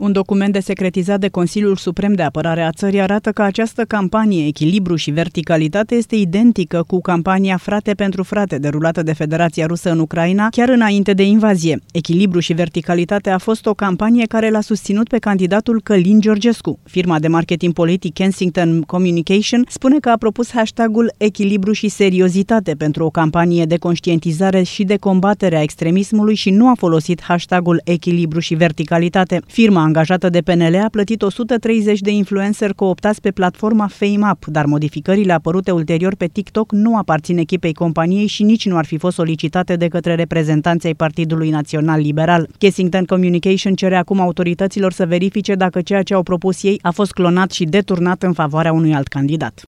Un document desecretizat de Consiliul Suprem de Apărare a țării arată că această campanie Echilibru și Verticalitate este identică cu campania Frate pentru Frate, derulată de Federația Rusă în Ucraina chiar înainte de invazie. Echilibru și Verticalitate a fost o campanie care l-a susținut pe candidatul Călin Georgescu. Firma de marketing politic Kensington Communication spune că a propus hashtagul Echilibru și Seriozitate pentru o campanie de conștientizare și de combatere a extremismului și nu a folosit hashtagul Echilibru și Verticalitate. Firma angajată de PNL a plătit 130 de influenceri cooptați pe platforma FameUp, dar modificările apărute ulterior pe TikTok nu aparțin echipei companiei și nici nu ar fi fost solicitate de către reprezentanții ai Partidului Național Liberal. Kensington Communication cere acum autorităților să verifice dacă ceea ce au propus ei a fost clonat și deturnat în favoarea unui alt candidat.